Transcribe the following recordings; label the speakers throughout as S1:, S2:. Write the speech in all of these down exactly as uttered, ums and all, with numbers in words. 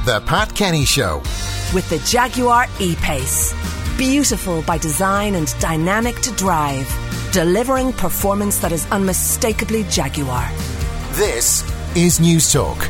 S1: The Pat Kenny Show.
S2: With the Jaguar E-Pace. Beautiful by design and dynamic to drive. Delivering performance that is unmistakably Jaguar.
S1: This is News Talk.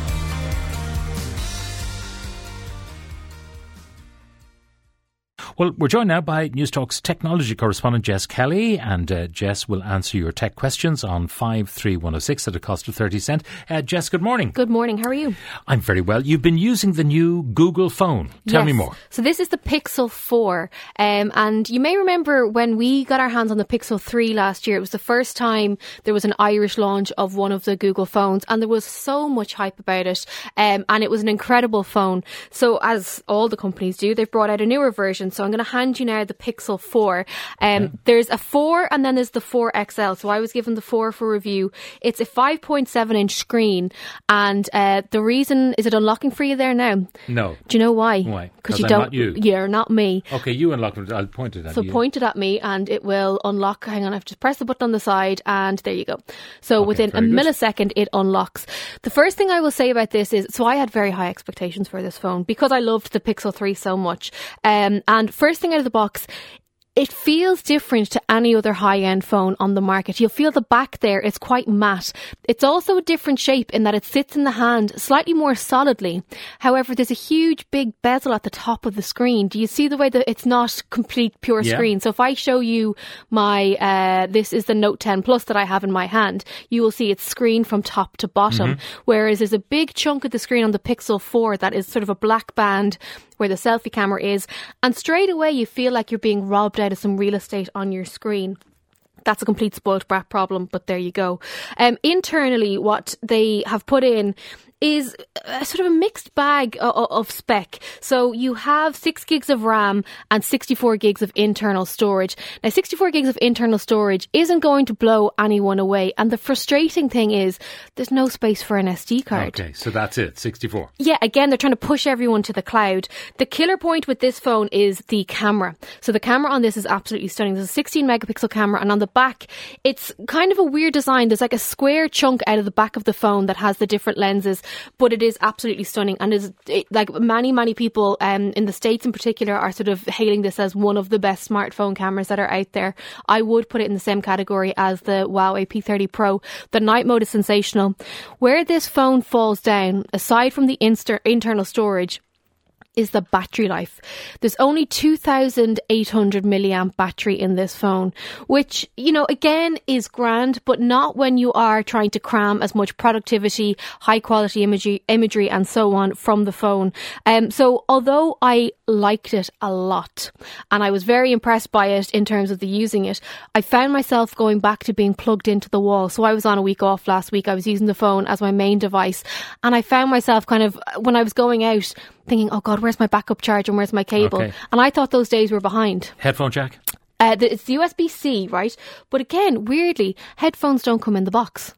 S3: Well, we're joined now by News Talk's technology correspondent Jess Kelly, and uh, Jess will answer your tech questions on five three one oh six at a cost of thirty cents. Uh, Jess, good morning.
S4: Good morning. How are you?
S3: I'm very well. You've been using the new Google phone. Tell
S4: yes.
S3: me more.
S4: So this is the Pixel four, um, and you may remember when we got our hands on the Pixel three last year, it was the first time there was an Irish launch of one of the Google phones, and there was so much hype about it, um, and it was an incredible phone. So as all the companies do, they've brought out a newer version. So I'm going to hand you now the Pixel four. Um, yeah. There's a four and then there's the four X L. So I was given the four for review. It's a five point seven inch screen, and uh, the reason, is it unlocking for you there now?
S3: No.
S4: Do you know why?
S3: Why?
S4: Because you
S3: I'm
S4: don't.
S3: Not you.
S4: You're not me.
S3: Okay, you unlock it. I'll point it at
S4: so
S3: you.
S4: So point it at me and it will unlock. Hang on, I have to press the button on the side and there you go. So
S3: okay,
S4: within a
S3: good.
S4: millisecond it unlocks. The first thing I will say about this is, so I had very high expectations for this phone because I loved the Pixel three so much. Um, and first thing out of the box, it feels different to any other high-end phone on the market. You'll feel the back there, it's quite matte. It's also a different shape in that it sits in the hand slightly more solidly. However, there's a huge big bezel at the top of the screen. Do you see the way that it's not complete pure
S3: yeah.
S4: screen? So if I show you my, uh, this is the Note ten Plus that I have in my hand, you will see it's screen from top to bottom. Mm-hmm. Whereas there's a big chunk of the screen on the Pixel four that is sort of a black band where the selfie camera is, and straight away you feel like you're being robbed out of some real estate on your screen. That's a complete spoiled brat problem, but there you go. Um, internally, what they have put in is a sort of a mixed bag of, of spec. So you have six gigs of RAM and sixty-four gigs of internal storage. Now, sixty-four gigs of internal storage isn't going to blow anyone away. And the frustrating thing is there's no space for an S D card.
S3: Okay, so that's it, sixty-four.
S4: Yeah, again, they're trying to push everyone to the cloud. The killer point with this phone is the camera. So the camera on this is absolutely stunning. There's a sixteen megapixel camera, and on the back, it's kind of a weird design. There's like a square chunk out of the back of the phone that has the different lenses, but it is absolutely stunning. And is it, like many, many people um, in the States in particular are sort of hailing this as one of the best smartphone cameras that are out there. I would put it in the same category as the Huawei P thirty Pro. The night mode is sensational. Where this phone falls down, aside from the inster- internal storage, is the battery life. There's only two thousand eight hundred milliamp battery in this phone, which, you know, again is grand, but not when you are trying to cram as much productivity, high quality imagery, imagery and so on from the phone. Um, so although I liked it a lot and I was very impressed by it in terms of the using it, I found myself going back to being plugged into the wall. So I was on a week off last week. I was using the phone as my main device, and I found myself kind of, when I was going out, thinking, oh God, where's my backup charge and where's my cable? Okay. And I thought those days were behind.
S3: Headphone jack?
S4: Uh, the, it's the U S B C, right? But again, weirdly, headphones don't come in the box.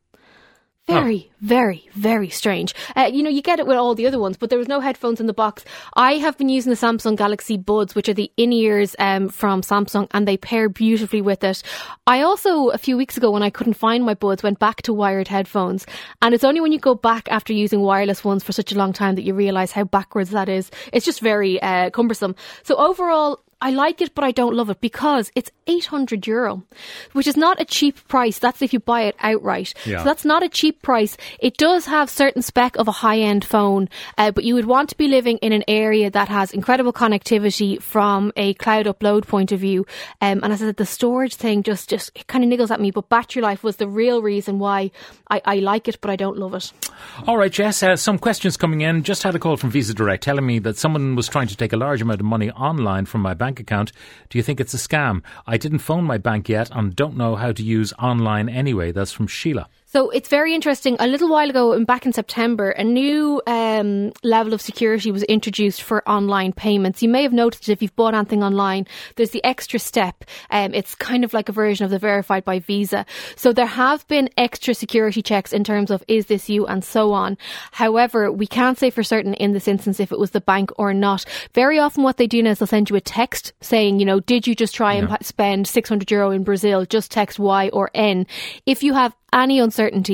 S4: Very, oh. very, very strange. Uh, you know, you get it with all the other ones, but there was no headphones in the box. I have been using the Samsung Galaxy Buds, which are the in-ears um, from Samsung, and they pair beautifully with it. I also, a few weeks ago, when I couldn't find my Buds, went back to wired headphones. And it's only when you go back after using wireless ones for such a long time that you realise how backwards that is. It's just very uh, cumbersome. So overall, I like it, but I don't love it because it's eight hundred euro, which is not a cheap price. That's if you buy it outright. Yeah. So that's not a cheap price. It does have certain spec of a high-end phone, uh, but you would want to be living in an area that has incredible connectivity from a cloud upload point of view. Um, and as I said, the storage thing just, just it kind of niggles at me, but battery life was the real reason why I, I like it, but I don't love it.
S3: All right, Jess, uh, some questions coming in. Just had a call from Visa Direct telling me that someone was trying to take a large amount of money online from my bank account. Do you think it's a scam? I didn't phone my bank yet and don't know how to use online anyway. That's from Sheila.
S4: So it's very interesting. A little while ago, back in September, a new um, level of security was introduced for online payments. You may have noticed if you've bought anything online, there's the extra step. Um, it's kind of like a version of the verified by Visa. So there have been extra security checks in terms of is this you and so on. However, we can't say for certain in this instance if it was the bank or not. Very often what they do now is they'll send you a text saying, you know, did you just try and yeah. spend six hundred euro in Brazil? Just text Y or N. If you have any uncertainty,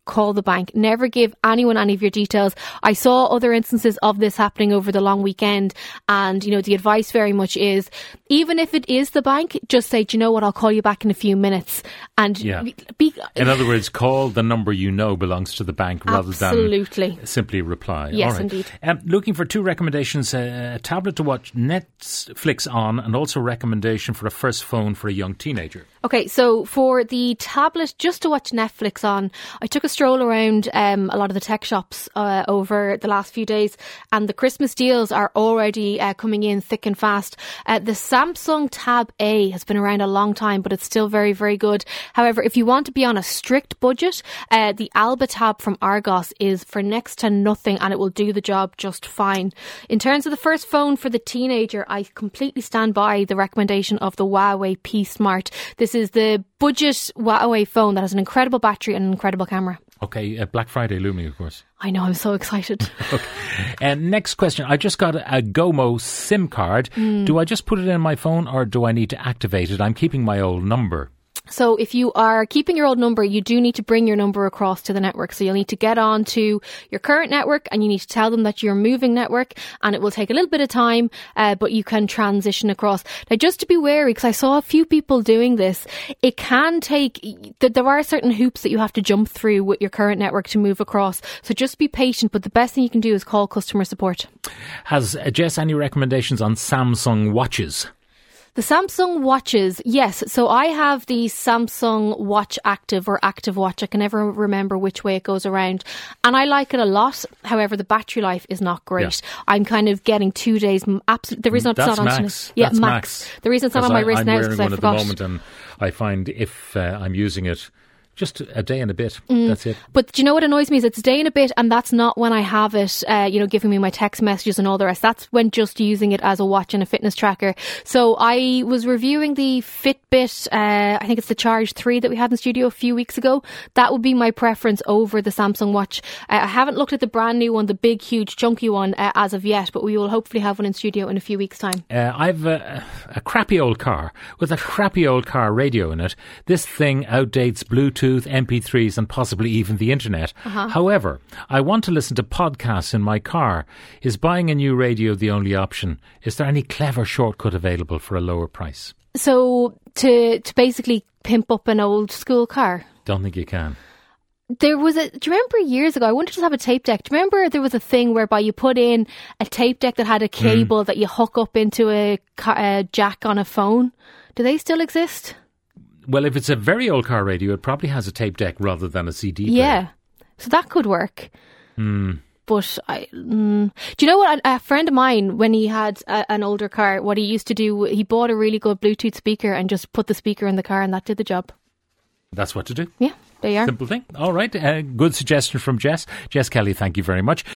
S4: call the bank. Never give anyone any of your details. I saw other instances of this happening over the long weekend, and you know the advice very much is, even if it is the bank, just say, do you know what, I'll call you back in a few minutes. And
S3: yeah.
S4: be,
S3: in other words, call the number you know belongs to the bank rather
S4: absolutely.
S3: than simply reply.
S4: Yes,
S3: All right.
S4: indeed.
S3: Um, looking for two recommendations, uh, a tablet to watch Netflix on, and also a recommendation for a first phone for a young teenager.
S4: Okay, so for the tablet, just to watch Netflix on, I took a stroll around um, a lot of the tech shops uh, over the last few days, and the Christmas deals are already uh, coming in thick and fast. Uh, the Samsung Tab A has been around a long time, but it's still very, very good. However, if you want to be on a strict budget, uh, the Alba Tab from Argos is for next to nothing, and it will do the job just fine. In terms of the first phone for the teenager, I completely stand by the recommendation of the Huawei P Smart. This is the budget Huawei phone that has an incredible battery and an incredible camera.
S3: Okay, uh, Black Friday looming, of course.
S4: I know, I'm so excited.
S3: Okay. And uh, next question. I just got a, a Gomo SIM card. Mm. Do I just put it in my phone, or do I need to activate it? I'm keeping my old number.
S4: So if you are keeping your old number, you do need to bring your number across to the network. So you'll need to get on to your current network, and you need to tell them that you're moving network, and it will take a little bit of time, uh, but you can transition across. Now, just to be wary, because I saw a few people doing this, it can take, there are certain hoops that you have to jump through with your current network to move across. So just be patient, but the best thing you can do is call customer support.
S3: Has uh, Jess any recommendations on Samsung watches?
S4: The Samsung watches, yes. So I have the Samsung Watch Active or Active Watch. I can never remember which way it goes around. And I like it a lot. However, the battery life is not great. Yeah. I'm kind of getting two days. Absolutely. The reason it's
S3: That's
S4: not on
S3: max.
S4: yeah,
S3: That's
S4: max.
S3: max.
S4: The reason it's not on my
S3: I,
S4: wrist
S3: I'm
S4: now is because I
S3: one
S4: forgot.
S3: At the moment, and I find if uh, I'm using it just a day and a bit,
S4: mm.
S3: that's it.
S4: But do you know what annoys me is it's a day and a bit, and that's not when I have it, uh, you know, giving me my text messages and all the rest. That's when just using it as a watch and a fitness tracker. So I was reviewing the Fitbit, uh, I think it's the Charge three that we had in the studio a few weeks ago. That would be my preference over the Samsung Watch. Uh, I haven't looked at the brand new one, the big, huge, chunky one uh, as of yet, but we will hopefully have one in studio in a few weeks' time.
S3: Uh, I've a, a crappy old car with a crappy old car radio in it. This thing outdates Bluetooth, M P threes and possibly even the internet. Uh-huh. However, I want to listen to podcasts in my car. Is buying a new radio the only option? Is there any clever shortcut available for a lower price?
S4: So to to basically pimp up an old school car?
S3: Don't think you can.
S4: There was a, do you remember years ago, I wanted to have a tape deck. Do you remember there was a thing whereby you put in a tape deck that had a cable mm. that you hook up into a, a jack on a phone? Do they still exist?
S3: Well, if it's a very old car radio, it probably has a tape deck rather than a C D player.
S4: Yeah, so that could work.
S3: Mm.
S4: But I, mm, do you know what? A, a friend of mine, when he had a, an older car, what he used to do, he bought a really good Bluetooth speaker and just put the speaker in the car, and that did the job.
S3: That's what to do.
S4: Yeah, there you are.
S3: Simple thing. All right. Uh, good suggestion from Jess. Jess Kelly, thank you very much.